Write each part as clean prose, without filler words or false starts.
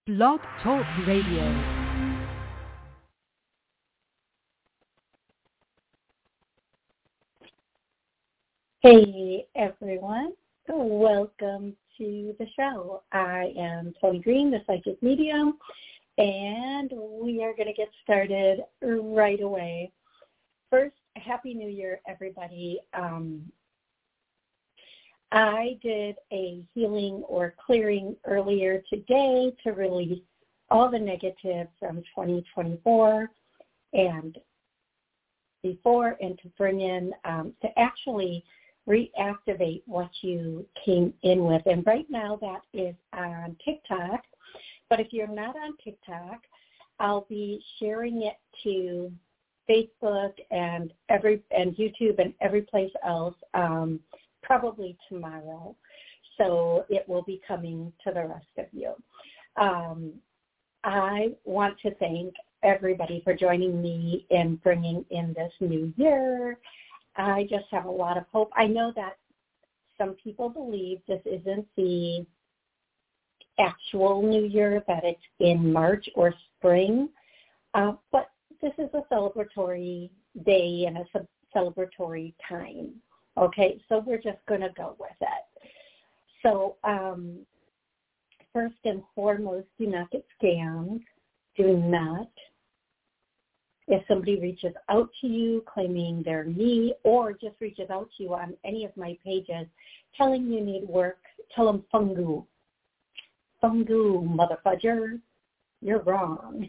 Blog Talk Radio. Hey everyone, welcome to the show. I am Tony Green, the Psychic Medium, and we are going to get started right away. First, Happy New Year, everybody. I did a healing or clearing earlier today to release all the negative from 2024 and before, and to bring in, to actually reactivate what you came in with. And right now that is on TikTok. But if you're not on TikTok, I'll be sharing it to Facebook and YouTube and every place else probably tomorrow. So it will be coming to the rest of you. I want to thank everybody for joining me in bringing in this new year. I just have a lot of hope. I know that some people believe this isn't the actual new year, that it's in March or spring, but this is a celebratory day and a celebratory time. Okay, so we're just going to go with it. So first and foremost, do not get scammed. Do not. If somebody reaches out to you claiming they're me, or just reaches out to you on any of my pages telling you need work, tell them fungu. Fungu, motherfudger. You're wrong.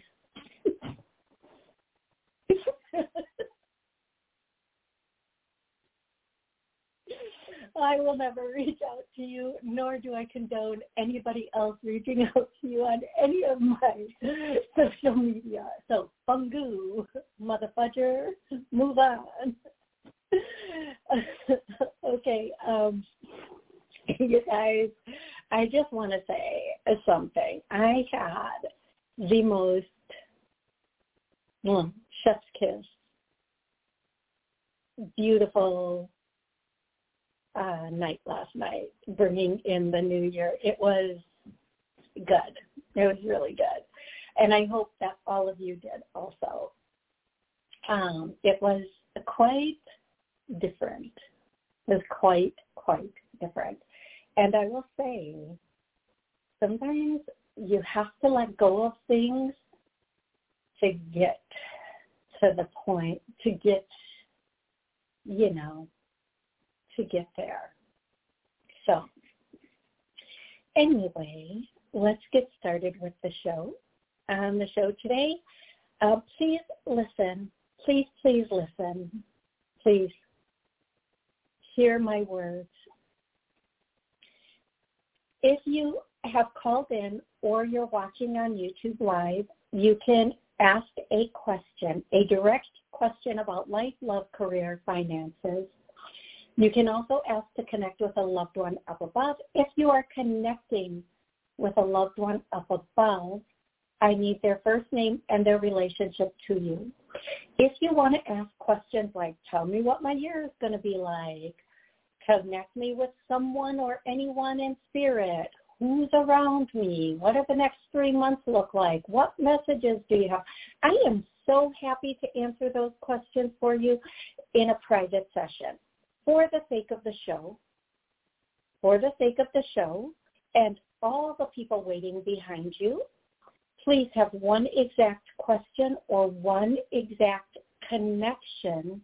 I will never reach out to you, nor do I condone anybody else reaching out to you on any of my social media. So, fungu, motherfudger, move on. Okay, you guys, I just want to say something. I had the most chef's kiss, beautiful night last night, bringing in the new year. It was good. It was really good. And I hope that all of you did also. It was quite different. It was quite different. And I will say, sometimes you have to let go of things to get to the point, to get, to get there. So, anyway, let's get started with the show. On the show today, please listen. Please listen. Please hear my words. If you have called in or you're watching on YouTube Live, you can ask a question, a direct question about life, love, career, finances. You can also ask to connect with a loved one up above. If you are connecting with a loved one up above, I need their first name and their relationship to you. If you want to ask questions like, tell me what my year is going to be like, connect me with someone or anyone in spirit, who's around me, what do the next 3 months look like, what messages do you have? I am so happy to answer those questions for you in a private session. For the sake of the show, and all the people waiting behind you, please have one exact question or one exact connection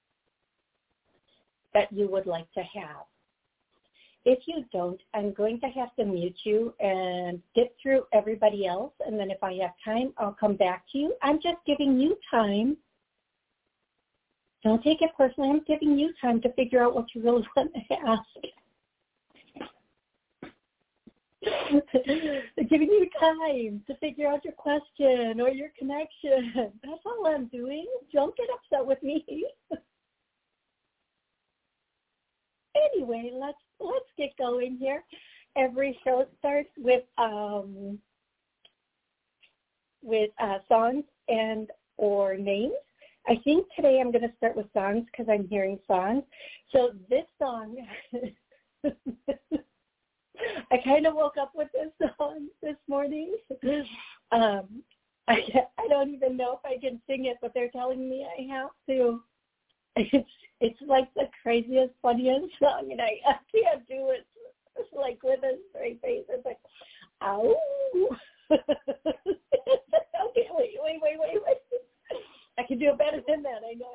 that you would like to have. If you don't, I'm going to have to mute you and get through everybody else, and then if I have time, I'll come back to you. I'm just giving you time. Don't take it personally. I'm giving you time to figure out what you really want to ask. I'm giving you time to figure out your question or your connection. That's all I'm doing. Don't get upset with me. Anyway, let's get going here. Every show starts with songs and or names. I think today I'm going to start with songs because I'm hearing songs. So this song I kind of woke up with this song this morning. I don't even know if I can sing it, but they're telling me I have to. It's like the craziest, funniest song, and I can't do it. It's like with a straight face. It's like, ow. Okay, wait. I can do it better than that. I know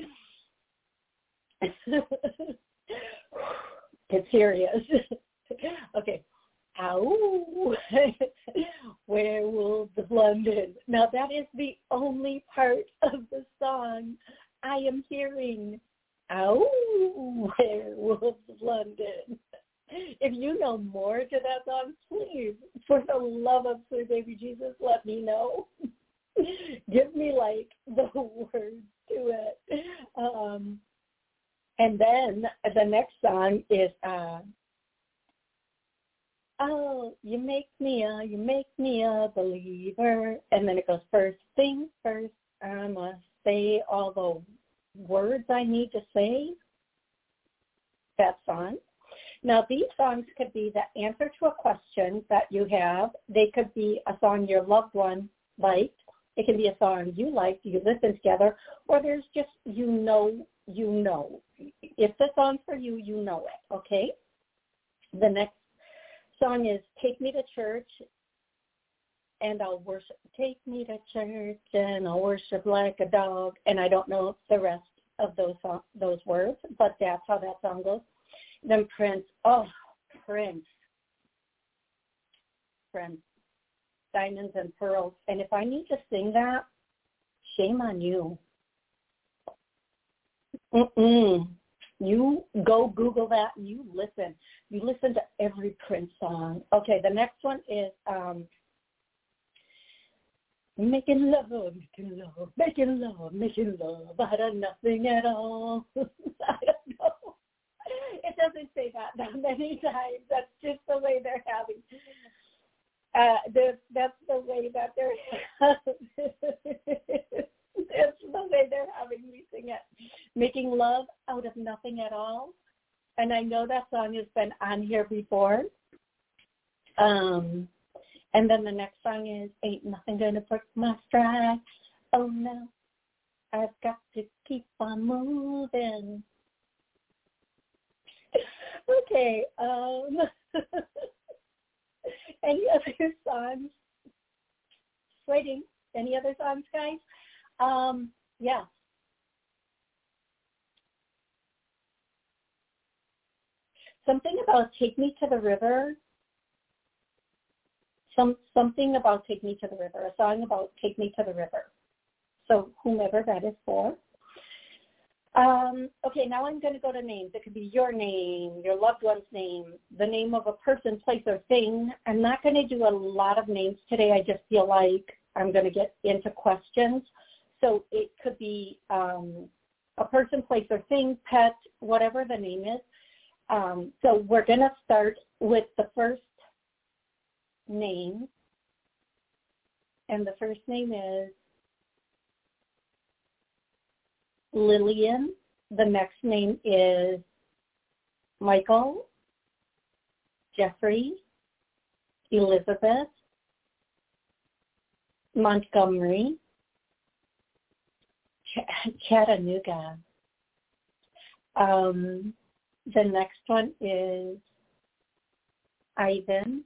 I can. Get serious. Okay. Ow. Werewolves of London. Now that is the only part of the song I am hearing. Ow. Werewolves of London. If you know more to that song, please, for the love of sweet baby Jesus, let me know. Give me like the words to it. And then the next song is oh, you make me a believer. And then it goes, first thing first, I must say all the words I need to say. That song. Now, these songs could be the answer to a question that you have. They could be a song your loved one liked. It can be a song you liked, you listen together, or there's just you know. If the song's for you, you know it, okay? The next song is Take Me to Church, and I'll worship. Take me to church, and I'll worship like a dog. And I don't know the rest of those words, but that's how that song goes. Then Prince. Diamonds and Pearls. And if I need to sing that, shame on you. You go Google that and you listen. You listen to every Prince song. Okay, the next one is making love out of nothing at all. I don't know. It doesn't say that many times. That's just the way they're having. That's the way that they're. That's the way they're having me sing it. Making love out of nothing at all, and I know that song has been on here before. And then the next song is Ain't Nothing Gonna Break My Stride. Oh no, I've got to keep on moving. Okay. Any other songs? Waiting. Any other songs, guys? Yeah. Something about Take Me to the River. Something about Take Me to the River. A song about Take Me to the River. So whomever that is for. Okay, now I'm going to go to names. It could be your name, your loved one's name, the name of a person, place, or thing. I'm not going to do a lot of names today. I just feel like I'm going to get into questions. So it could be a person, place, or thing, pet, whatever the name is. So we're going to start with the first name. And the first name is Lillian. The next name is Michael, Jeffrey, Elizabeth, Montgomery, Chattanooga. The next one is Ivan.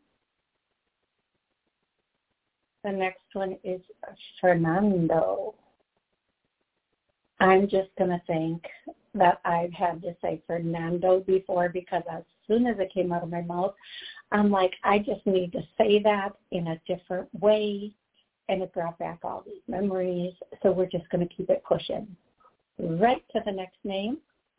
The next one is Fernando. I'm just going to think that I've had to say Fernando before because as soon as it came out of my mouth, I'm like, I just need to say that in a different way, and it brought back all these memories. So we're just going to keep it pushing. Right to the next name,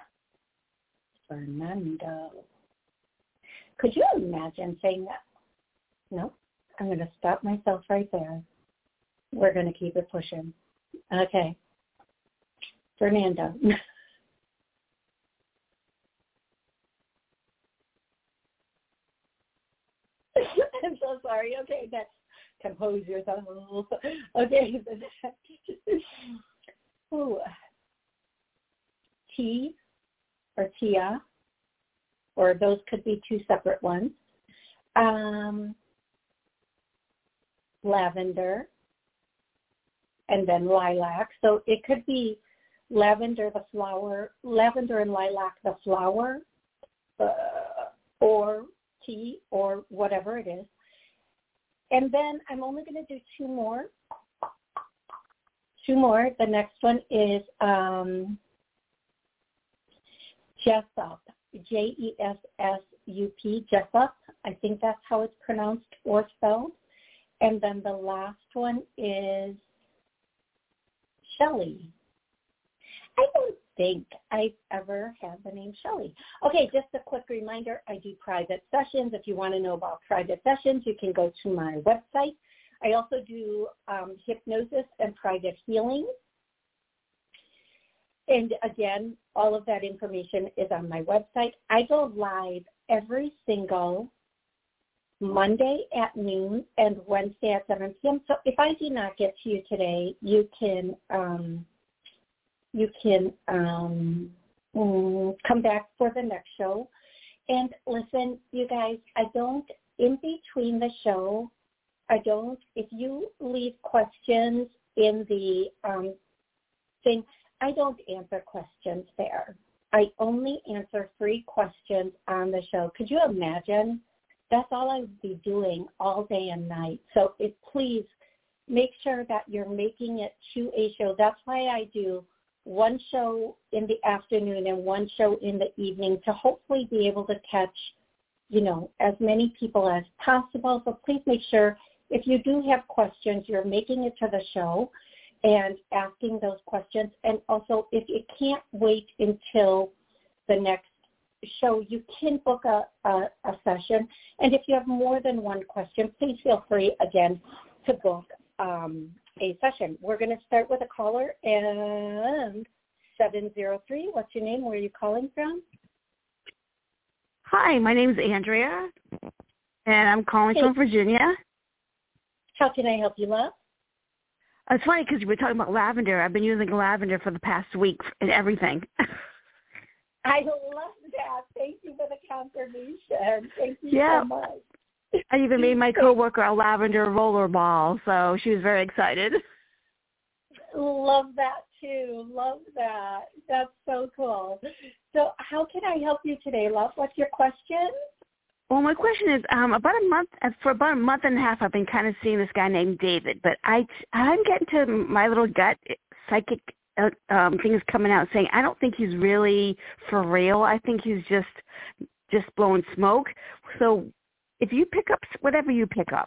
Fernando. Could you imagine saying that? No, I'm going to stop myself right there. We're going to keep it pushing. Okay. Fernando. I'm so sorry. Okay, next. Compose yourself. Okay. Ooh. T or Tia, or those could be two separate ones. lavender, and then lilac. So it could be lavender, the flower, lavender and lilac, the flower, or tea, or whatever it is. And then I'm only going to do two more. The next one is Jessup, Jessup, Jessup. I think that's how it's pronounced or spelled. And then the last one is Shelley. I don't think I've ever had the name Shelley. Okay, just a quick reminder, I do private sessions. If you want to know about private sessions, you can go to my website. I also do hypnosis and private healing. And again, all of that information is on my website. I go live every single Monday at noon and Wednesday at 7 p.m. So if I do not get to you today, you can come back for the next show. And listen, you guys, in between the show, if you leave questions in the thing, I don't answer questions there. I only answer free questions on the show. Could you imagine? That's all I would be doing all day and night. So please make sure that you're making it to a show. That's why I do one show in the afternoon and one show in the evening to hopefully be able to catch, as many people as possible. So please make sure if you do have questions, you're making it to the show and asking those questions. And also, if you can't wait until the next show, you can book a session. And if you have more than one question, please feel free, again, to book a session. We're going to start with a caller, and 703. What's your name? Where are you calling from? Hi, my name is Andrea, and I'm calling from Virginia. How can I help you, love? It's funny because you were talking about lavender. I've been using lavender for the past week and everything. I love that. Thank you for the confirmation. Thank you so much. I even made my coworker a lavender roller ball, so she was very excited. Love that too. Love that. That's so cool. So how can I help you today, love? What's your question? Well, my question is, for about a month and a half, I've been kind of seeing this guy named David, but I'm getting to my little gut psychic things coming out saying I don't think he's really for real. I think he's just blowing smoke. So if you pick up whatever you pick up.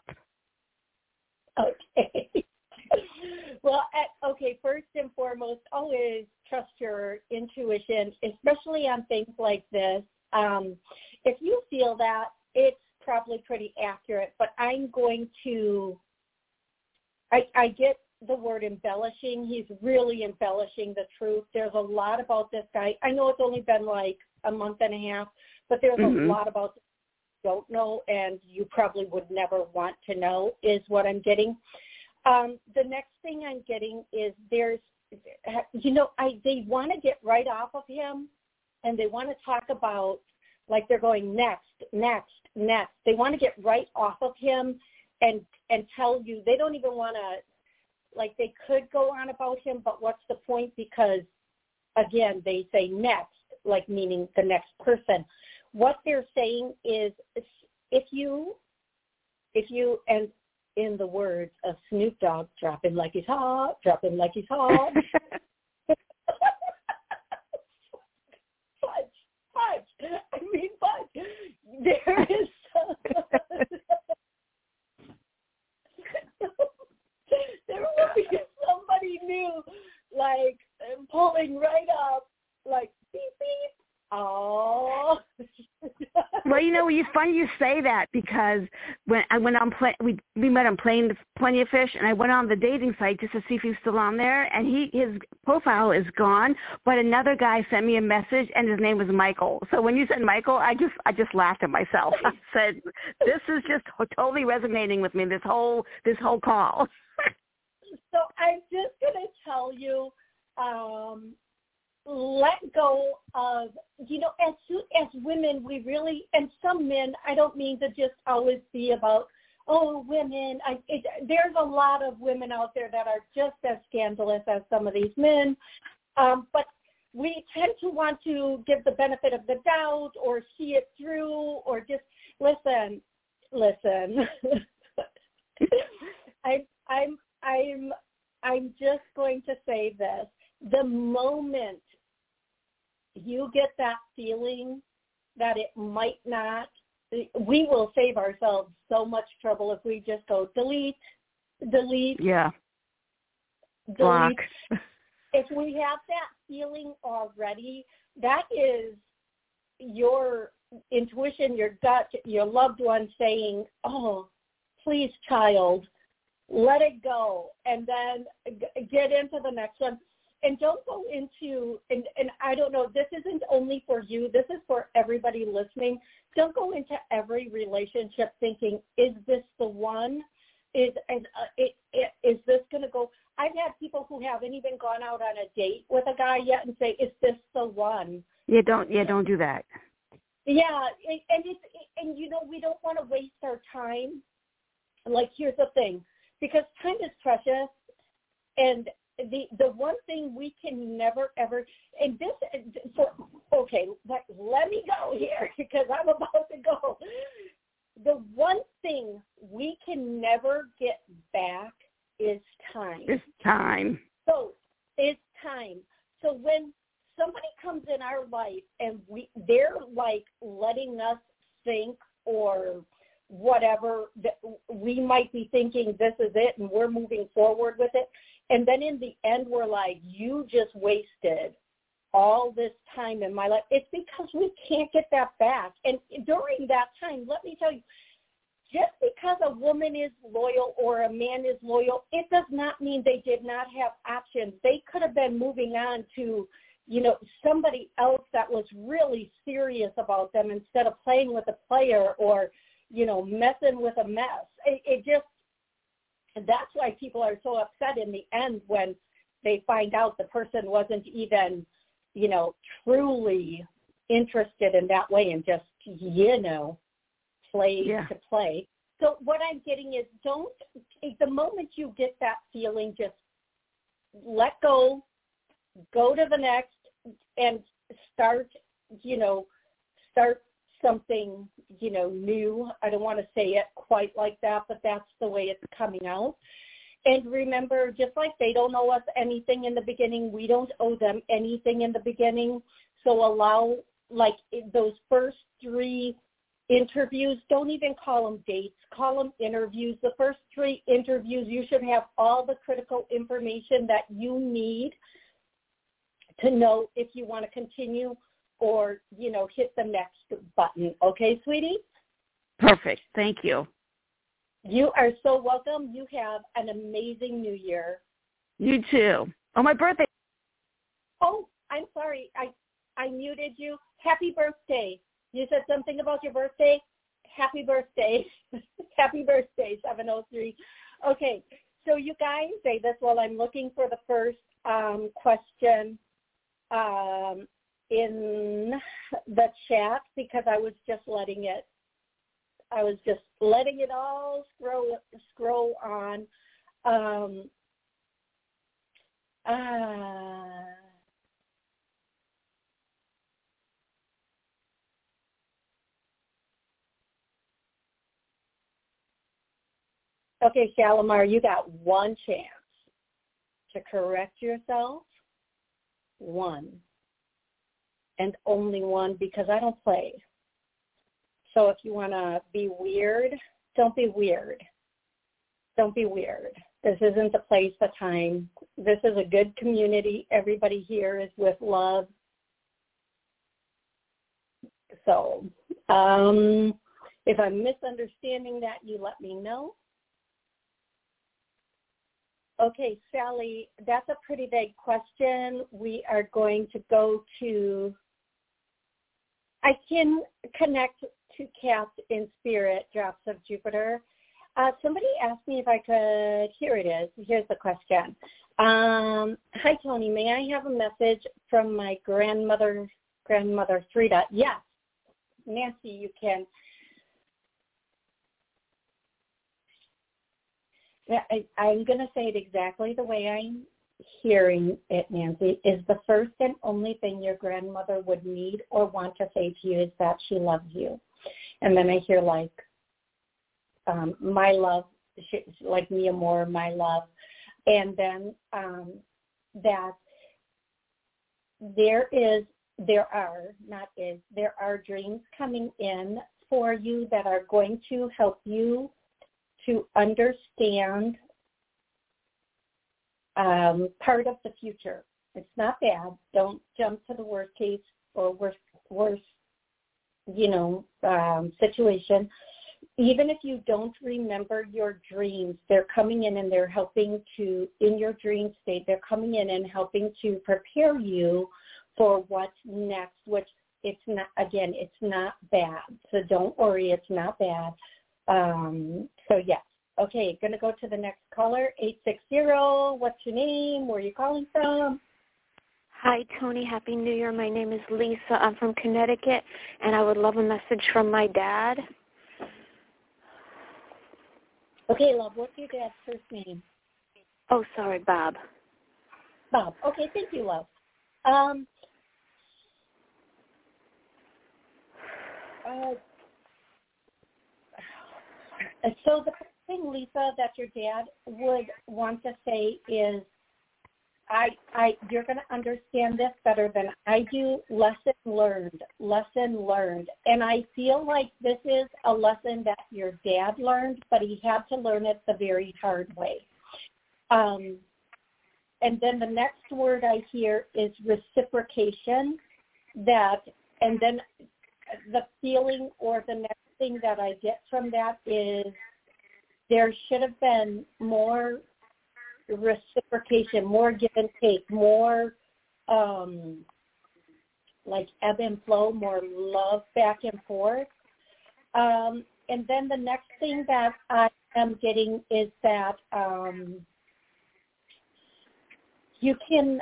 Okay. Well, first and foremost, always trust your intuition, especially on things like this. If you feel that, it's probably pretty accurate, but I'm going to, I get the word embellishing. He's really embellishing the truth. There's a lot about this guy. I know it's only been like a month and a half, but there's a lot about this you don't know, and you probably would never want to know, is what I'm getting. The next thing I'm getting is they want to get right off of him, and they want to talk about, like they're going next. They want to get right off of him and tell you. They don't even want to, like they could go on about him, but what's the point? Because, again, they say next, like meaning the next person. What they're saying is if you, and in the words of Snoop Dogg, drop him like he's hot, drop him like he's hot. Fudge. There is there will be somebody new, like, pulling right up, like, beep, beep. Oh. Well, it's funny you say that because when I went on we met on Plenty of Fish, and I went on the dating site just to see if he was still on there, and his profile is gone. But another guy sent me a message, and his name was Michael. So when you said Michael, I just laughed at myself. I said, "This is just totally resonating with me. This whole call." So I'm just gonna tell you. let go of, as women, we really, and some men, I don't mean to just always be about, women. There's a lot of women out there that are just as scandalous as some of these men, but we tend to want to give the benefit of the doubt or see it through or just listen. I'm just going to say this. The moment you get that feeling that it might not, we will save ourselves so much trouble if we just go delete. Yeah. Delete. Block. If we have that feeling already, that is your intuition, your gut, your loved one saying, oh, please, child, let it go, and then get into the next one. And don't go into, and I don't know, this isn't only for you, this is for everybody listening. Don't go into every relationship thinking, is this the one? Is this going to go? I've had people who haven't even gone out on a date with a guy yet and say, is this the one? Don't do that. Yeah, and we don't want to waste our time. Like, here's the thing, because time is precious, and the one thing we can never ever, and this, let me go here because I'm about to go. The one thing we can never get back is time. It's time. So it's time. So when somebody comes in our life and they're like letting us think or whatever, that we might be thinking this is it and we're moving forward with it. And then in the end, we're like, you just wasted all this time in my life. It's because we can't get that back. And during that time, let me tell you, just because a woman is loyal or a man is loyal, it does not mean they did not have options. They could have been moving on to, somebody else that was really serious about them instead of playing with a player or, messing with a mess. That's why people are so upset in the end when they find out the person wasn't even, truly interested in that way and just, play to play. So what I'm getting is the moment you get that feeling, just let go to the next and start something, new. I don't want to say it quite like that, but that's the way it's coming out. And remember, just like they don't owe us anything in the beginning, we don't owe them anything in the beginning. So allow, those first 3 interviews, don't even call them dates, call them interviews. The first 3 interviews, you should have all the critical information that you need to know if you want to continue or, hit the next button. Okay, sweetie? Perfect. Thank you. You are so welcome. You have an amazing new year. You too. Oh, my birthday. Oh, I'm sorry. I muted you. Happy birthday. You said something about your birthday? Happy birthday. Happy birthday, 703. Okay, so you guys say this while I'm looking for the first question in the chat because I was just letting it all scroll on. Okay, Shalimar, you got one chance to correct yourself. One. And only one, because I don't play. So if you want to be weird, don't be weird. Don't be weird. This isn't the place, the time. This is a good community. Everybody here is with love. So if I'm misunderstanding that, you let me know. Okay, Sally, that's a pretty vague question. We are going to go to, I can connect to Kath in spirit, Drops of Jupiter. Somebody asked me if I could, here it is, here's the question. Hi, Tony, may I have a message from my grandmother Frida? Yes, Nancy, you can. I'm going to say it exactly the way I'm hearing it, Nancy, is the first and only thing your grandmother would need or want to say to you is that she loves you. And then I hear like, my love, like Mia Moore, my love. And then that there are dreams coming in for you that are going to help you to understand part of the future. It's not bad. Don't jump to the worst case or worst situation. Even if you don't remember your dreams, they're coming in and they're helping to, in your dream state, they're coming in and helping to prepare you for what's next, which it's not bad. So don't worry, it's not bad. So yes. Okay, going to go to the next caller, 860. What's your name? Where are you calling from? Hi, Tony. Happy New Year. My name is Lisa. I'm from Connecticut, and I would love a message from my dad. Okay, love, what's your dad's first name? Oh, sorry, Bob. Bob. Okay, thank you, love. So the first thing, Lisa, that your dad would want to say is, you're going to understand this better than I do. Lesson learned. And I feel like this is a lesson that your dad learned, but he had to learn it the very hard way. And then the next word I hear is reciprocation. And then the feeling or the next thing that I get from that is there should have been more reciprocation, more give and take, more like ebb and flow, more love back and forth. And then the next thing that I am getting is that you can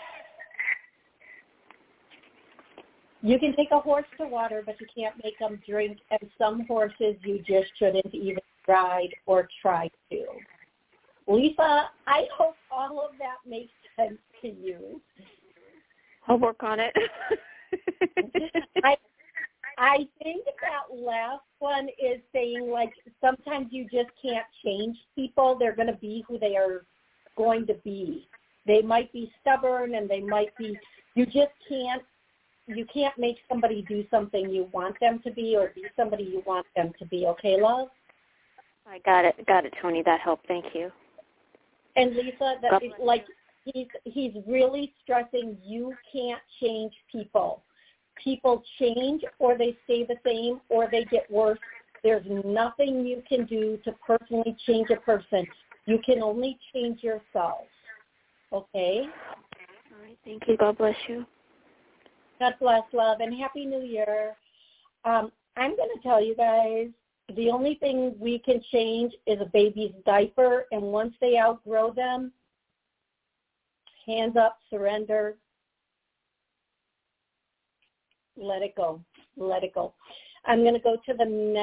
take a horse to water, but you can't make them drink, and some horses you just shouldn't even ride or try to. Lisa, I hope all of that makes sense to you. I'll work on it. I think that last one is saying, like, sometimes you just can't change people. They're going to be who they are going to be. They might be stubborn, and they might be, you can't make somebody do something you want them to be or be somebody you want them to be. Okay, love? I got it, Tony. That helped. Thank you. And Lisa, that is, like, he's really stressing you can't change people. People change, or they stay the same, or they get worse. There's nothing you can do to personally change a person. You can only change yourself. Okay? All right. Thank you. God bless you. God bless, love, and Happy New Year. I'm going to tell you guys, the only thing we can change is a baby's diaper, and once they outgrow them, hands up, surrender, let it go. Let it go. I'm going to go to the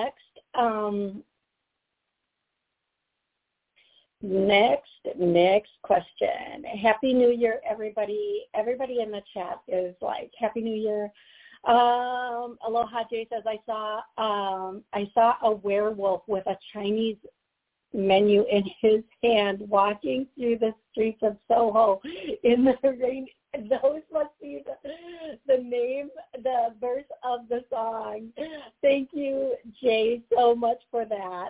next question. Happy New Year, everybody. Everybody in the chat is like, Happy New Year. Aloha Jay says, I saw a werewolf with a Chinese menu in his hand walking through the streets of Soho in the rain. Those must be the name, the verse of the song. Thank you, Jay, so much for that.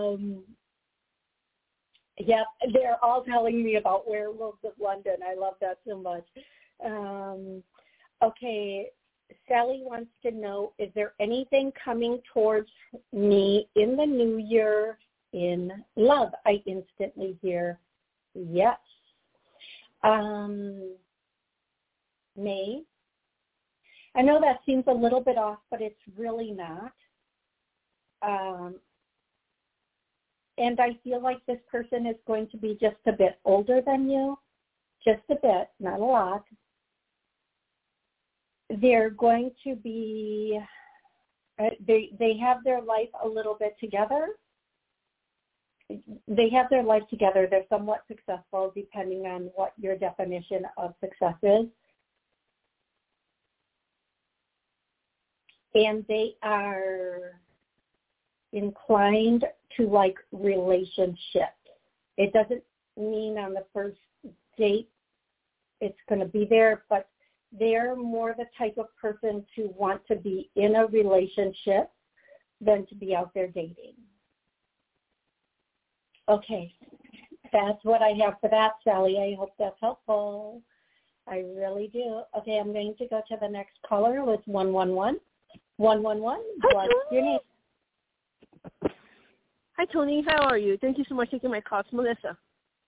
Yep, they're all telling me about Werewolves of London. I love that so much. Okay, Sally wants to know, is there anything coming towards me in the new year in love? I instantly hear yes. May. I know that seems a little bit off, but it's really not. And I feel like this person is going to be just a bit older than you, just a bit, not a lot. They're going to be, they have their life a little bit together. They have their life together. They're somewhat successful depending on what your definition of success is. And they are inclined to like relationships. It doesn't mean on the first date it's going to be there, but they're more the type of person to want to be in a relationship than to be out there dating. Okay, that's what I have for that, Sally. I hope that's helpful. I really do. Okay, I'm going to go to the next caller with 111. 111, what's your name? Hi, Tony. How are you? Thank you so much for taking my call. It's Melissa.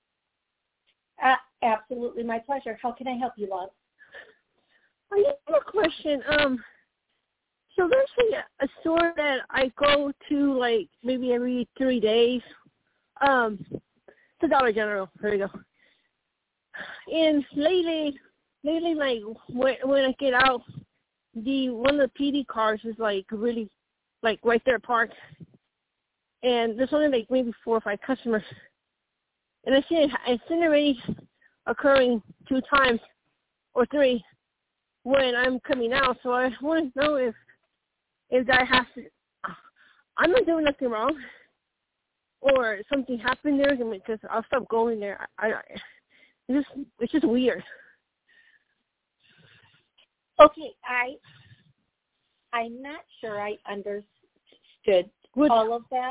Absolutely, my pleasure. How can I help you, love? I have a question. So there's a store that I go to like maybe every 3 days. It's a Dollar General. There we go. And lately, like when I get out, one of the PD cars is like really, like right there parked, and there's only like maybe 4 or 5 customers, and it's been already occurring 2 times or 3 when I'm coming out. So I want to know if that has to, I'm not doing nothing wrong, or something happened there, because I'll stop going there. It's just weird. Okay, I'm not sure I understood all of that.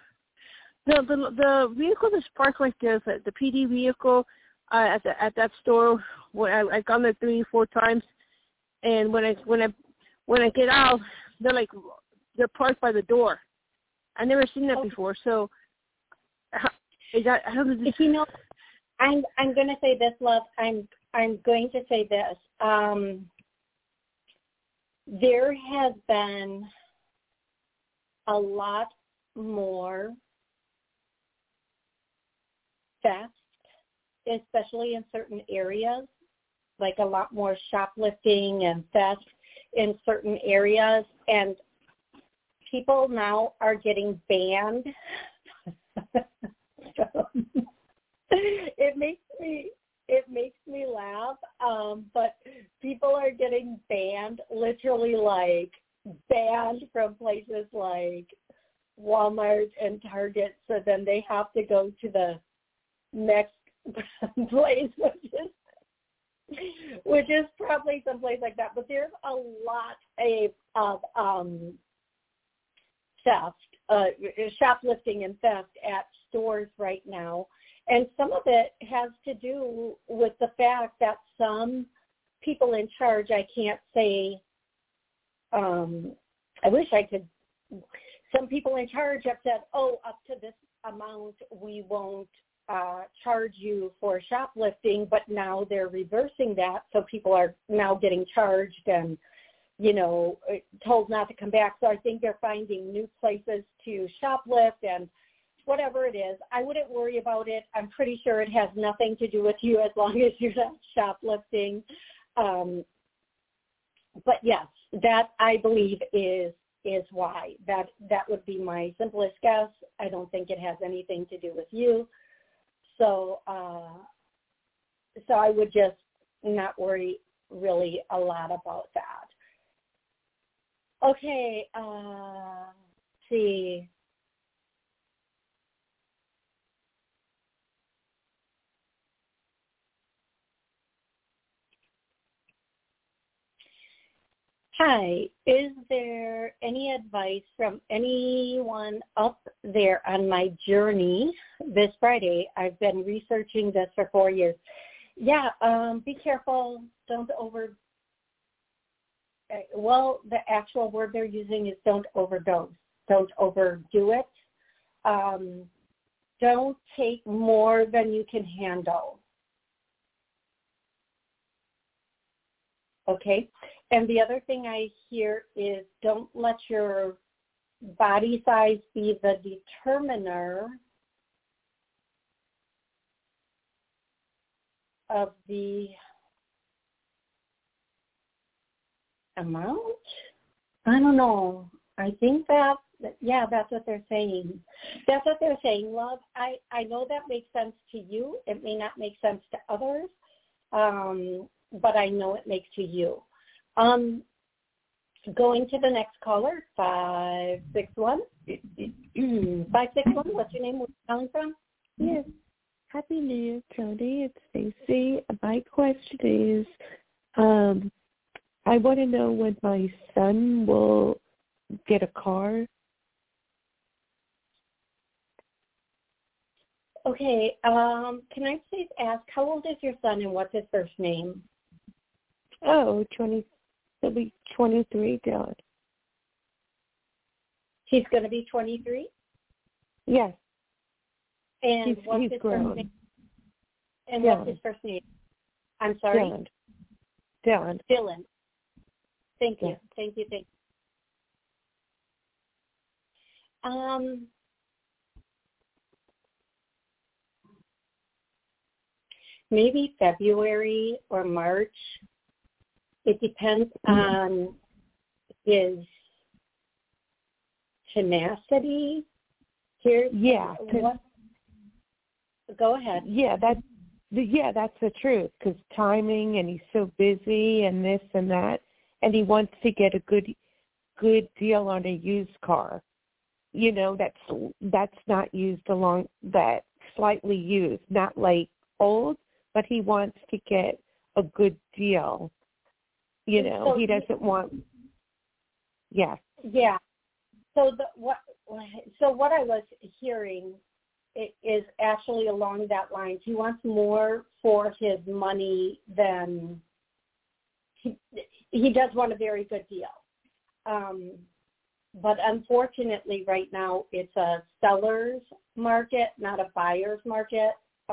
The vehicle that's parked like this, the PD vehicle at that store, where I've gone there 3 or 4 times, and when I get out, they're parked by the door. I've never seen that before. So is that how does it? You know, I'm going to say this, love. I'm going to say this. There has been a lot more theft, especially in certain areas, like a lot more shoplifting and theft in certain areas, and people now are getting banned. It makes me laugh, but people are getting banned, literally like banned from places like Walmart and Target, so then they have to go to the next place, which is probably someplace like that. But there's a lot of theft, shoplifting and theft at stores right now. And some of it has to do with the fact that some people in charge, I can't say, I wish I could, some people in charge have said, up to this amount we won't charge you for shoplifting, but now they're reversing that, so people are now getting charged and, told not to come back. So I think they're finding new places to shoplift and whatever it is. I wouldn't worry about it. I'm pretty sure it has nothing to do with you as long as you're not shoplifting. But yes, that I believe is why. That would be my simplest guess. I don't think it has anything to do with you. So I would just not worry really a lot about that. Okay, let's see. Hi, is there any advice from anyone up there on my journey this Friday? I've been researching this for 4 years. Yeah, be careful. Don't the actual word they're using is don't overdose. Don't overdo it. Don't take more than you can handle. Okay? And the other thing I hear is don't let your body size be the determiner of the amount? I don't know. I think that's what they're saying. That's what they're saying, love. I know that makes sense to you. It may not make sense to others, but I know it makes to you. Going to the next caller, 561. 561, what's your name? Where are you calling from? Yes. Happy New Year, Tony. It's Stacy. My question is, I want to know when my son will get a car. Okay. Can I please ask, how old is your son and what's his first name? Oh, he'll be 23, Dad. He's going to be 23? Yes. And what's he's his grown. first name? And Dylan. what's his first name? I'm sorry? Dylan. Dylan. Thank you. Yeah. Thank you. Maybe February or March. It depends on his tenacity. Go ahead. That's the truth, because timing, and he's so busy and this and that, and he wants to get a good deal on a used car. You know, that's not used that slightly used, not like old, but he wants to get a good deal. You know, so he doesn't want. Yeah. Yeah. So what I was hearing is actually along that line. He wants more for his money than he does want a very good deal. But unfortunately, right now it's a seller's market, not a buyer's market.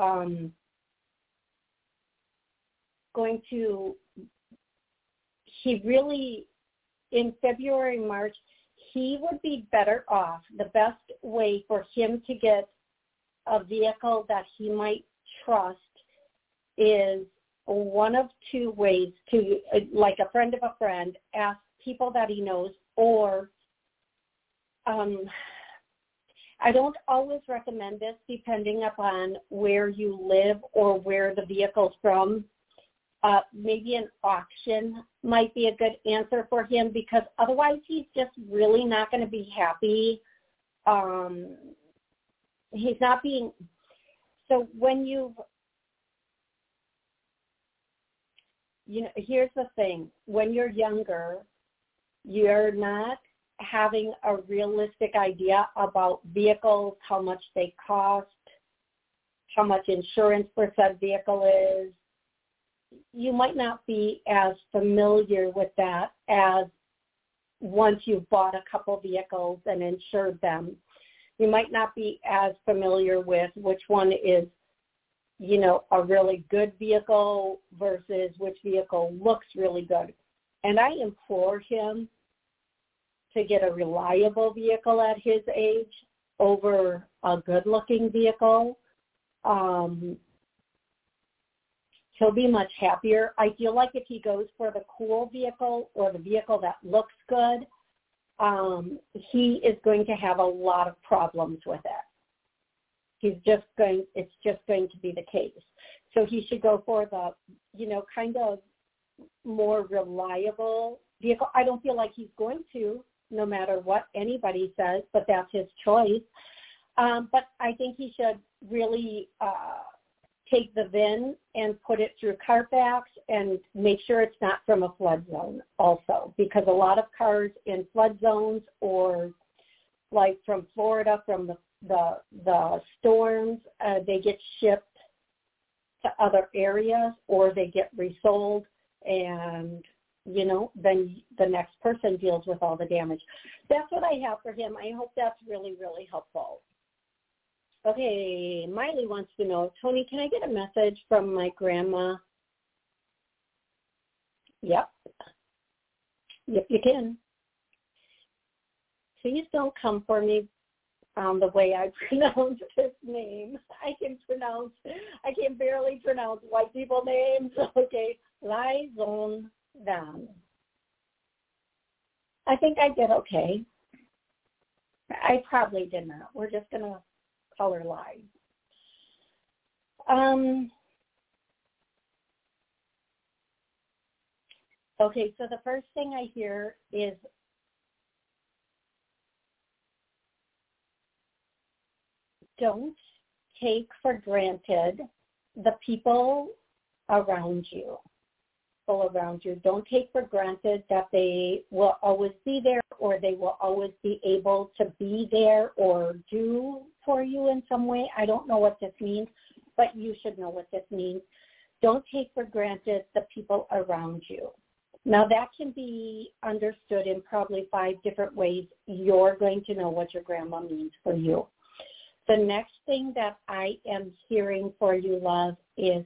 He really, in February, March, he would be better off. The best way for him to get a vehicle that he might trust is one of two ways: to, like a friend of a friend, ask people that he knows, or I don't always recommend this depending upon where you live or where the vehicle's from. Maybe an auction might be a good answer for him, because otherwise he's just really not going to be happy. He's not being, so when here's the thing. When you're younger, you're not having a realistic idea about vehicles, how much they cost, how much insurance for said vehicle is. You might not be as familiar with that as once you've bought a couple vehicles and insured them. You might not be as familiar with which one is, a really good vehicle versus which vehicle looks really good. And I implore him to get a reliable vehicle at his age over a good-looking vehicle. He'll be much happier. I feel like if he goes for the cool vehicle or the vehicle that looks good, he is going to have a lot of problems with it. It's just going to be the case. So he should go for the, kind of more reliable vehicle. I don't feel like he's going to, no matter what anybody says, but that's his choice. But I think he should really take the VIN and put it through Carfax and make sure it's not from a flood zone also, because a lot of cars in flood zones, or like from Florida, from the storms, they get shipped to other areas, or they get resold, and then the next person deals with all the damage. That's what I have for him. I hope that's really, really helpful. Okay, Miley wants to know, Tony, can I get a message from my grandma? Yep, you can. Please don't come for me the way I pronounce his name. I can barely pronounce white people names. Okay, Lai Zong Van. I think I did okay. I probably did not. We're just going to call her Lai. Okay, so the first thing I hear is don't take for granted the people around you. Don't take for granted that they will always be there or they will always be able to be there or do for you in some way. I don't know what this means, but you should know what this means. Don't take for granted the people around you. Now, that can be understood in probably 5 different ways. You're going to know what your grandma means for you. The next thing that I am hearing for you, love, is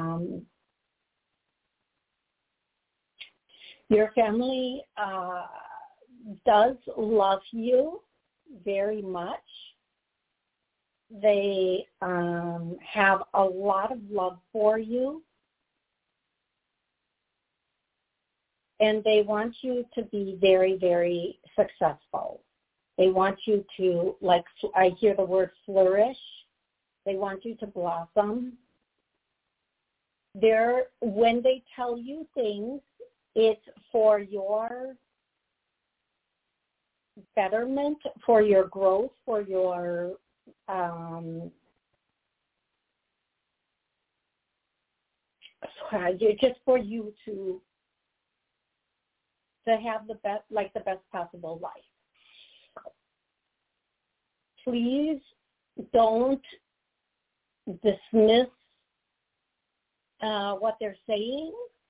your family does love you very much. They have a lot of love for you. And they want you to be very, very successful. They want you to, like, I hear the word flourish. They want you to blossom. When they tell you things, it's for your betterment, for your growth, for your just for you to have the best possible life. Please don't dismiss what they're saying,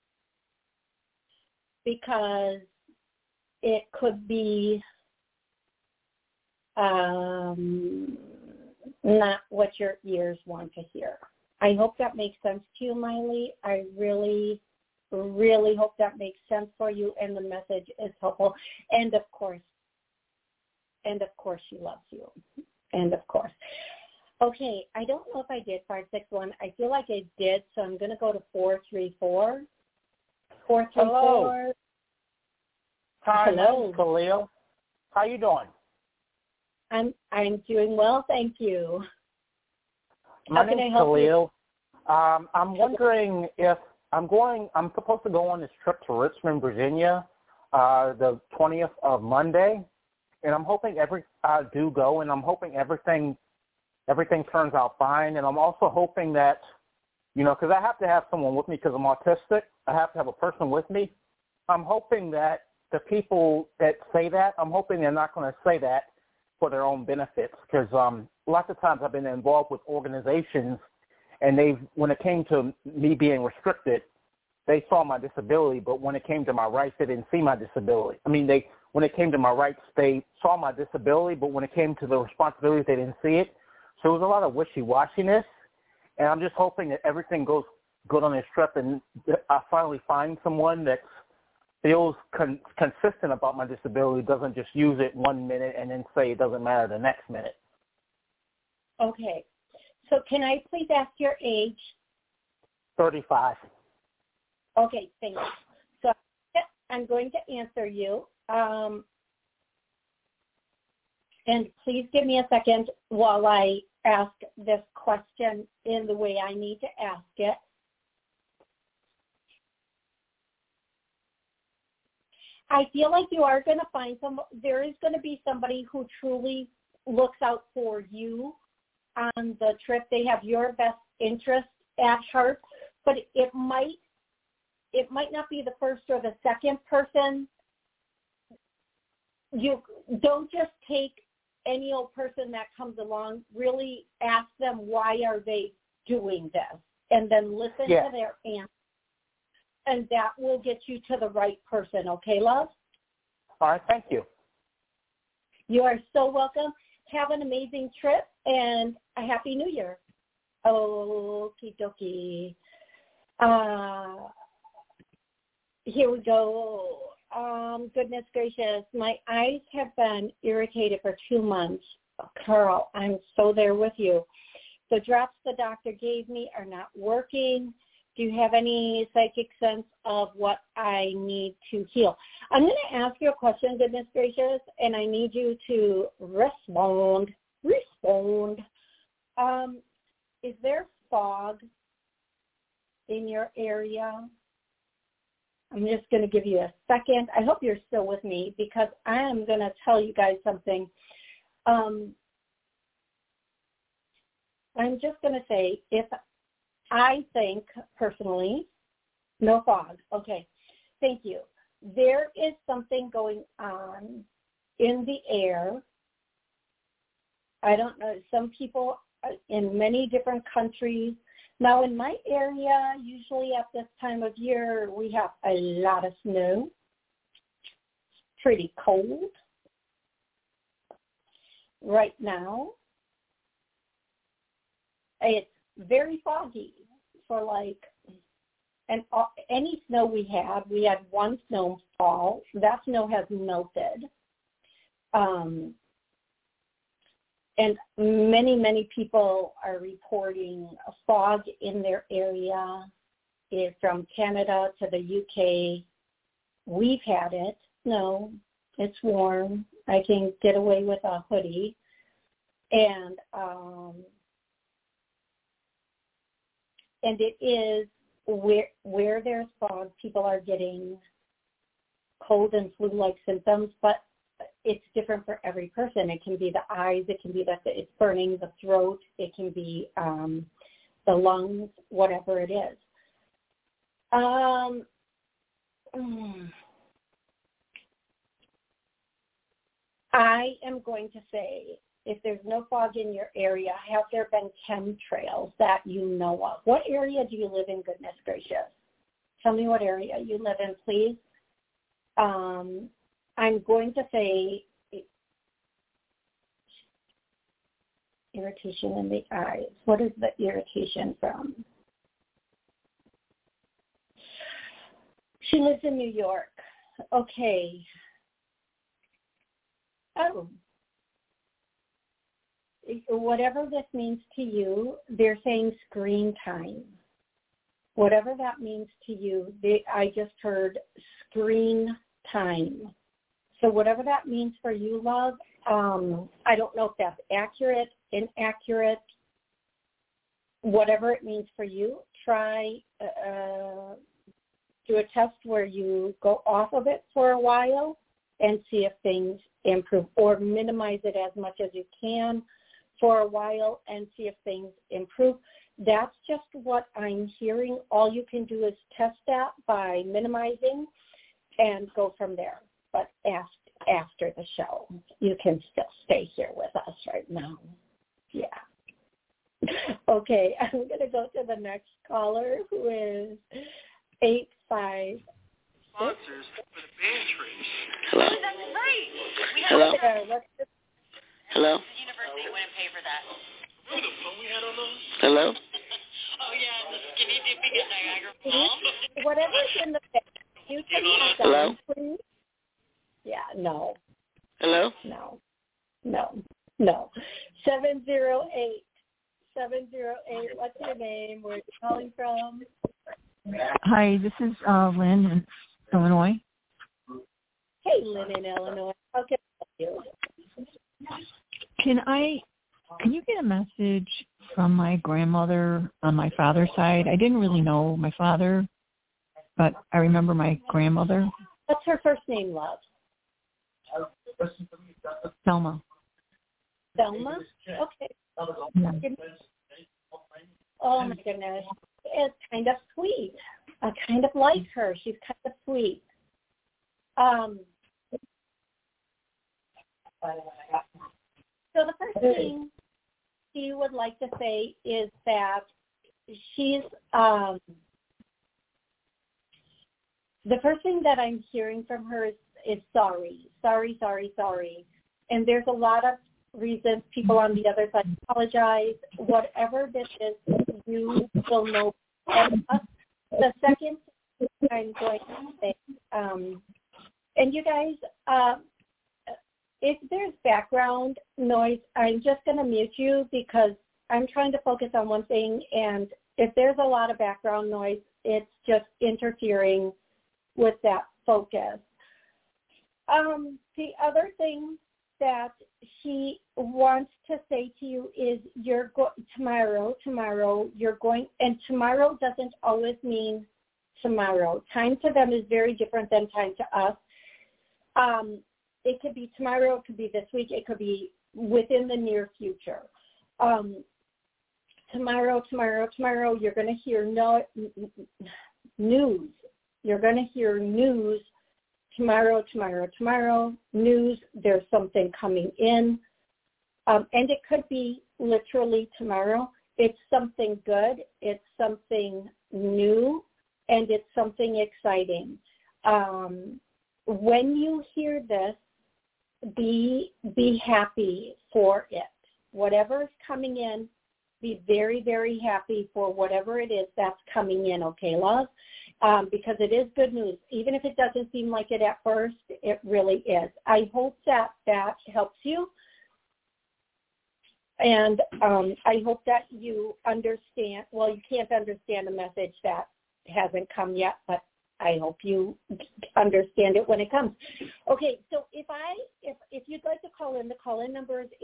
because it could be not what your ears want to hear. I hope that makes sense to you, Miley. I really hope that makes sense for you and the message is helpful. And of course she loves you. And of course. Okay, I don't know if I did 561. I feel like I did, so I'm going to go to 434. 434. Hello. Hi, hello. Khalil. How you doing? I'm doing well, thank you. My name's Khalil. I'm wondering if I'm supposed to go on this trip to Richmond, Virginia, the 20th of Monday, and I'm hoping I do go, and I'm hoping everything turns out fine, and I'm also hoping that, because I have to have someone with me because I'm autistic. I have to have a person with me. I'm hoping that the people that say that, I'm hoping they're not going to say that for their own benefits, because lots of times I've been involved with organizations, and when it came to me being restricted, they saw my disability, but when it came to my rights, they didn't see my disability. I mean, when it came to my rights, they saw my disability, but when it came to the responsibilities, they didn't see it. So there was a lot of wishy-washiness, and I'm just hoping that everything goes good on this trip, and I finally find someone that feels consistent about my disability, doesn't just use it 1 minute and then say it doesn't matter the next minute. Okay. So can I please ask your age? 35. Okay, thank you. So I'm going to answer you. And please give me a second while I ask this question in the way I need to ask it. I feel like you are going to find there is going to be somebody who truly looks out for you on the trip. They have your best interest at heart, but it might not be the first or the second person. You don't just take any old person that comes along. Really ask them, why are they doing this? And then listen to their answer. And that will get you to the right person. Okay, love? All right, thank you. You are so welcome. Have an amazing trip and a Happy New Year. Okie dokie. Here we go. Goodness gracious. My eyes have been irritated for 2 months. Carl, I'm so there with you. The drops the doctor gave me are not working. Do you have any psychic sense of what I need to heal? I'm going to ask you a question, goodness gracious, and I need you to respond. Is there fog in your area? I'm just going to give you a second. I hope you're still with me because I am going to tell you guys something. I'm just going to say, if I think personally, no fog. Okay, thank you. There is something going on in the air. I don't know, some people in many different countries. Now in my area, usually at this time of year, we have a lot of snow. Pretty cold. Right now, it's very foggy for and any snow we had one snowfall. That snow has melted. And many people are reporting a fog in their area. From Canada to the UK, we've had it. No, it's warm. I can get away with a hoodie. And it is where there's fog, people are getting cold and flu-like symptoms, but it's different for every person. It can be the eyes, it can be that it's burning the throat, it can be the lungs, whatever it is. I am going to say, if there's no fog in your area, have there been chemtrails that you know of? What area do you live in, goodness gracious? Tell me what area you live in, please. I'm going to say irritation in the eyes. What is the irritation from? She lives in New York. Okay. Oh. Whatever this means to you, they're saying screen time. Whatever that means to you, I just heard screen time. So whatever that means for you, love, I don't know if that's accurate, inaccurate, whatever it means for you. Try do a test where you go off of it for a while and see if things improve, or minimize it as much as you can for a while and see if things improve. That's just what I'm hearing. All you can do is test that by minimizing and go from there. But after the show, you can still stay here with us right now. Yeah. Okay, I'm going to go to the next caller, who is 856. Sponsors for the band trips. Hello. That's great. Hello. Hello. The university wouldn't pay for that. Remember the fun we had on those? Hello. Oh yeah, the skinny dipping at Niagara Falls. Whatever's in the picture, you can use Hello. that, please. Yeah, no. Hello. No. 708. What's your name? Where are you calling from? Hi, this is Lynn in Illinois. Hey, Lynn in Illinois. How can I help you? Can you get a message from my grandmother on my father's side? I didn't really know my father, but I remember my grandmother. What's her first name, love? Selma. Selma? Okay. Yeah. Oh, my goodness. It's kind of sweet. I kind of like her. She's kind of sweet. So the first thing she would like to say is that she's the first thing that I'm hearing from her is sorry. And there's a lot of reasons people on the other side apologize. Whatever this is, you will know better. The second thing I'm going to say, and you guys, if there's background Noise, I'm just going to mute you because I'm trying to focus on one thing, and if there's a lot of background noise, it's just interfering with that focus. The other thing that she wants to say to you is tomorrow you're going, and tomorrow doesn't always mean tomorrow. Time to them is very different than time to us. It could be tomorrow, it could be this week, it could be within the near future. Tomorrow, you're going to hear news. You're going to hear news tomorrow, news, there's something coming in. And it could be literally tomorrow. It's something good, it's something new, and it's something exciting. When you hear this, be happy for it. Whatever is coming in, be very, very happy for whatever it is that's coming in, okay, love? Because it is good news. Even if it doesn't seem like it at first, it really is. I hope that helps you. And I hope that you understand. Well, you can't understand a message that hasn't come yet, but I hope you understand it when it comes. Okay, so if you'd like to call in, the call-in number is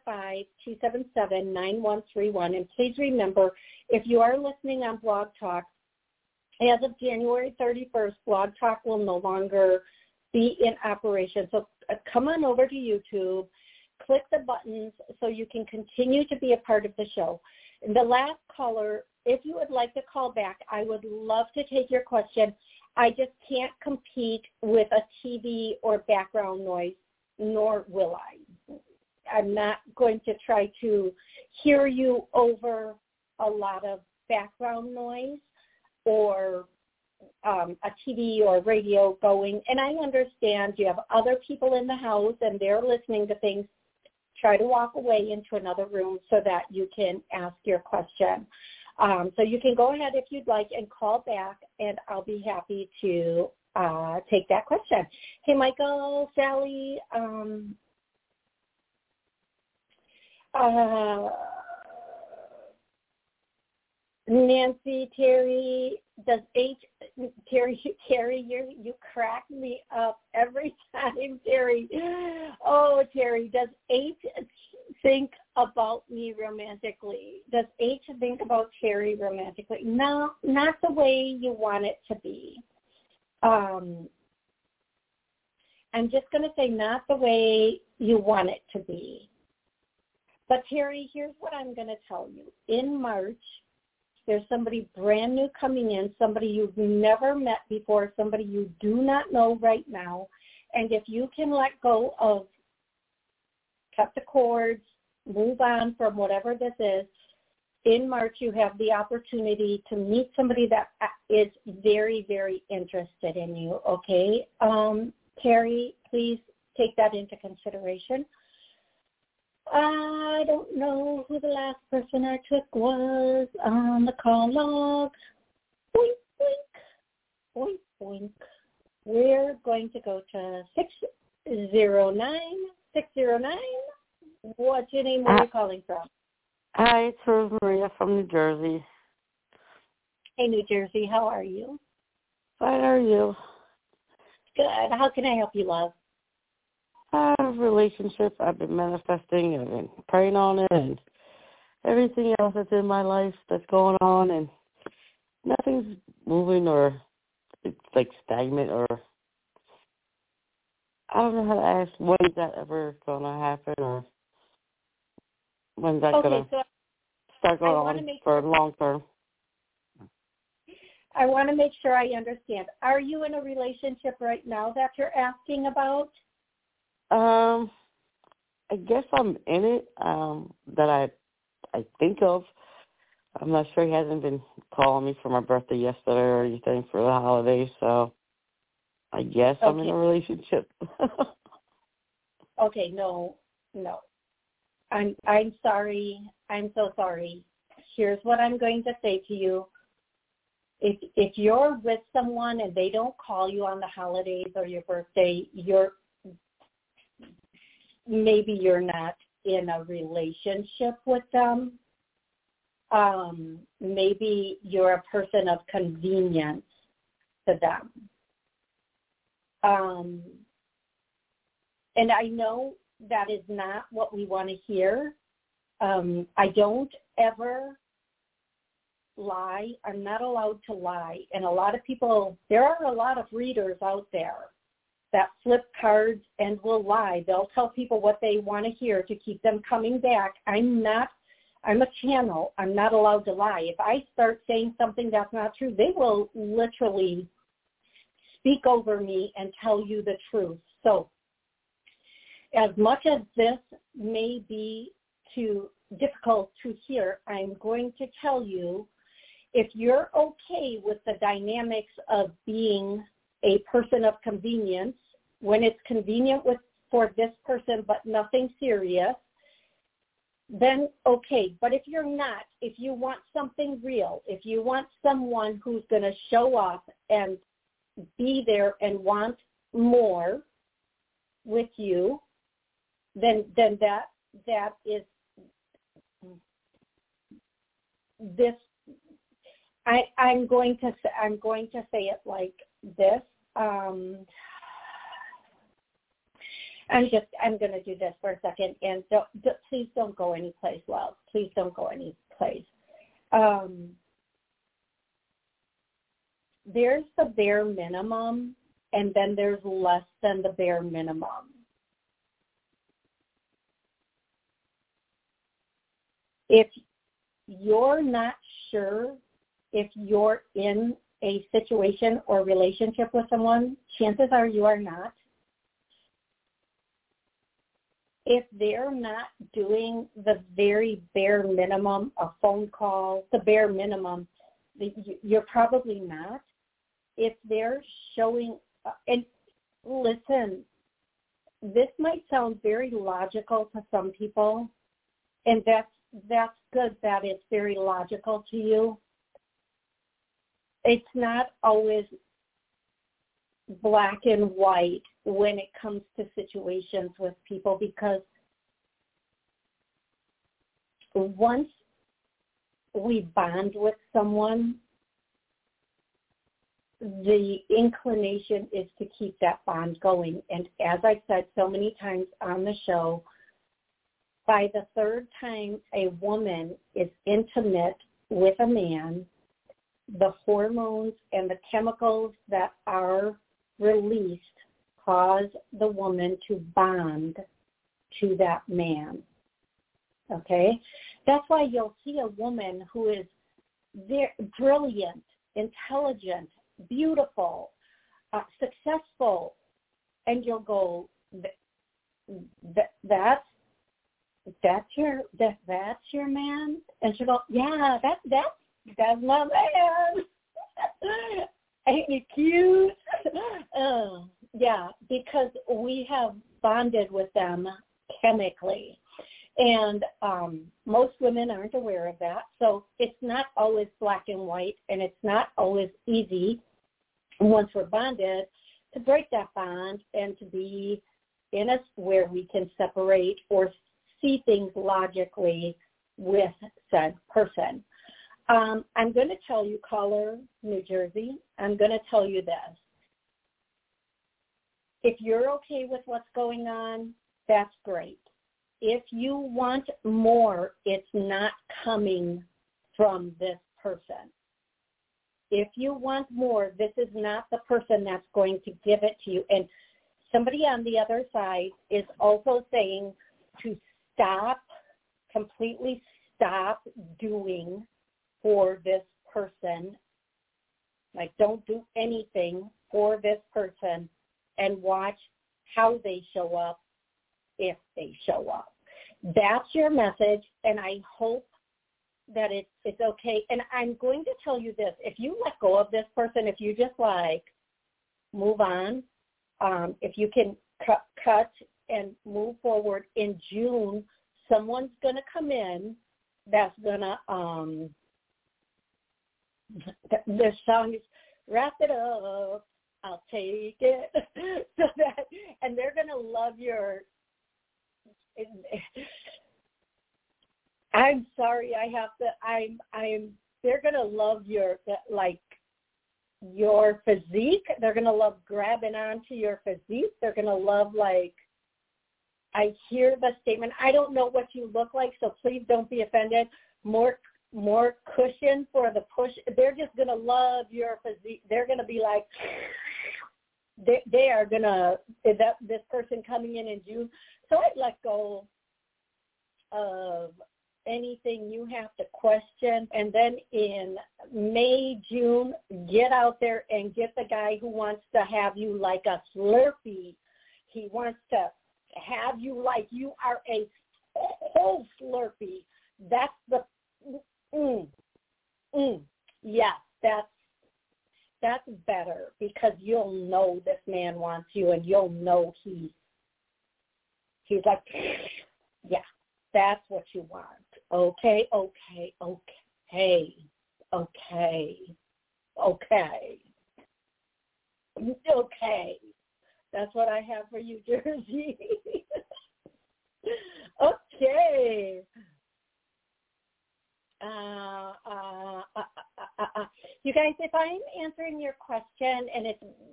845-277-9131. And please remember, if you are listening on Blog Talk, as of January 31st, Blog Talk will no longer be in operation. So come on over to YouTube, click the buttons so you can continue to be a part of the show. And the last caller, if you would like to call back, I would love to take your question. I just can't compete with a TV or background noise, nor will I. I'm not going to try to hear you over a lot of background noise or a TV or radio going. And I understand you have other people in the house and they're listening to things. Try to walk away into another room so that you can ask your question. So you can go ahead if you'd like and call back, and I'll be happy to take that question. Hey, Michael, Sally, Nancy, Terry, Terry, you crack me up every time, Terry. Oh, Terry, does H think about me romantically? Does H think about Terry romantically? No, not the way you want it to be. I'm just going to say not the way you want it to be. But, Terry, here's what I'm going to tell you. In March, there's somebody brand new coming in, somebody you've never met before, somebody you do not know right now. And if you can let go of, cut the cords, move on from whatever this is, in March you have the opportunity to meet somebody that is very, very interested in you, okay? Terry, please take that into consideration. I don't know who the last person I took was on the call log. Boink, boink, boink, boink. We're going to go to 609. 609. What's your name? Where are you calling from? Hi, it's Rose Maria from New Jersey. Hey, New Jersey. How are you? Fine, how are you? Good. How can I help you, love? Relationship. I've been manifesting. I've been praying on it and everything else that's in my life that's going on, and nothing's moving, or it's like stagnant, or I don't know how to ask. When is that ever going to happen, or when's that going to start going on for long term? I want to make sure I understand. Are you in a relationship right now that you're asking about? I guess I'm in it, that I think of. I'm not sure. He hasn't been calling me for my birthday yesterday or anything for the holidays, so I guess I'm in a relationship. Okay, no. I'm sorry. I'm so sorry. Here's what I'm going to say to you. If you're with someone and they don't call you on the holidays or your birthday, maybe you're not in a relationship with them. Maybe you're a person of convenience to them. And I know that is not what we want to hear. I don't ever lie. I'm not allowed to lie. And a lot of people, there are a lot of readers out there that flip cards and will lie. They'll tell people what they want to hear to keep them coming back. I'm a channel. I'm not allowed to lie. If I start saying something that's not true, they will literally speak over me and tell you the truth. So as much as this may be too difficult to hear, I'm going to tell you, if you're okay with the dynamics of being a person of convenience, when it's convenient for this person but nothing serious, then okay. But if you're not, if you want something real, if you want someone who's going to show up and be there and want more with you, then that is this. I'm going to say it like this. I'm going to do this for a second, and please don't go anyplace, love. Please don't go anyplace. There's the bare minimum, and then there's less than the bare minimum. If you're not sure if you're in a situation or relationship with someone, chances are you are not. If they're not doing the very bare minimum, a phone call, the bare minimum, you're probably not. If they're showing, and listen, this might sound very logical to some people, and that's good that it's very logical to you. It's not always black and white when it comes to situations with people, because once we bond with someone, the inclination is to keep that bond going. And as I've said so many times on the show, by the third time a woman is intimate with a man, the hormones and the chemicals that are released cause the woman to bond to that man. Okay? That's why you'll see a woman who is brilliant, intelligent, beautiful, successful, and you'll go, that's your man? And she'll go, yeah, that's my man. Ain't he cute? Yeah, because we have bonded with them chemically. And most women aren't aware of that. So it's not always black and white, and it's not always easy once we're bonded to break that bond and to be in a where we can separate or see things logically with said person. I'm going to tell you, caller, New Jersey, I'm going to tell you this. If you're okay with what's going on, that's great. If you want more, it's not coming from this person. If you want more, this is not the person that's going to give it to you. And somebody on the other side is also saying to completely stop doing for this person. Like, don't do anything for this person and watch how they show up if they show up. That's your message, and I hope that it's okay. And I'm going to tell you this. If you let go of this person, if you just move on, if you can cut and move forward, in June, someone's going to come in that's going to, their song is Wrap It Up, I'll Take It. And they're going to love I'm sorry, I have to. They're gonna love your physique. They're gonna love grabbing onto your physique. They're gonna love I hear the statement. I don't know what you look like, so please don't be offended. More cushion for the push. They're just gonna love your physique. They're gonna be like, they are gonna this person coming in June. So I'd let go of anything you have to question, and then in May, June, get out there and get the guy who wants to have you like a Slurpee. He wants to have you like you are a whole Slurpee. That's the yes, that's better, because you'll know this man wants you, and you'll know he's like, yeah, that's what you want. Okay. That's what I have for you, Jersey. Okay. You guys, if I'm answering your question and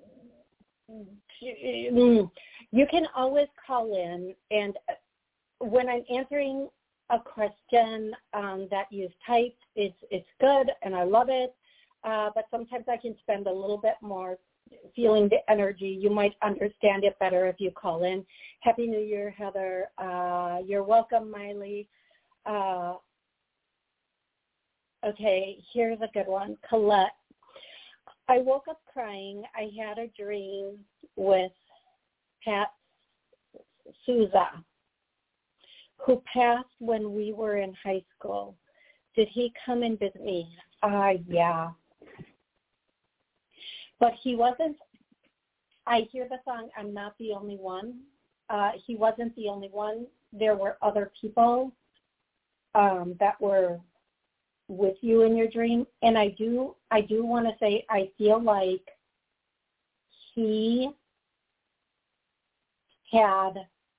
you can always call in, and when I'm answering a question that you've typed, it's good and I love it, but sometimes I can spend a little bit more feeling the energy. You might understand it better if you call in. Happy New Year, Heather. You're welcome, Miley. Okay, here's a good one. Colette. I woke up crying. I had a dream with Pat Souza, who passed when we were in high school. Did he come and visit me? Yeah. But he wasn't. I hear the song, I'm Not the Only One. He wasn't the only one. There were other people that were with you in your dream. And I do want to say, I feel like he had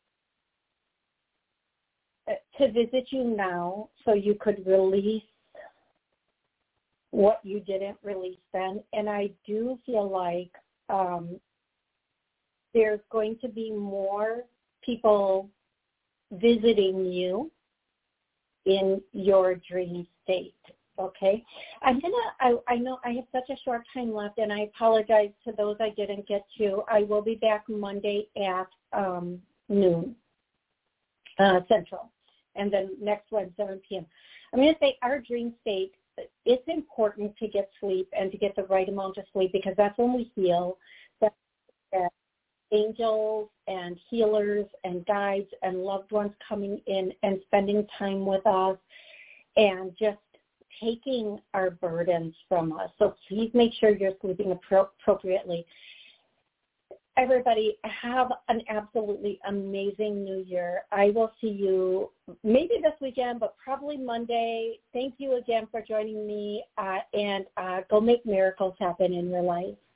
to visit you now so you could release what you didn't release then. And I do feel like there's going to be more people visiting you in your dream state. Okay, I know I have such a short time left, and I apologize to those I didn't get to. I will be back Monday at noon Central, and then next one 7 p.m. I'm going to say our dream state, it's important to get sleep and to get the right amount of sleep, because that's when we heal. That angels and healers and guides and loved ones coming in and spending time with us and just taking our burdens from us. So please make sure you're sleeping appropriately. Everybody, have an absolutely amazing New Year. I will see you maybe this weekend, but probably Monday. Thank you again for joining me, and go make miracles happen in your life.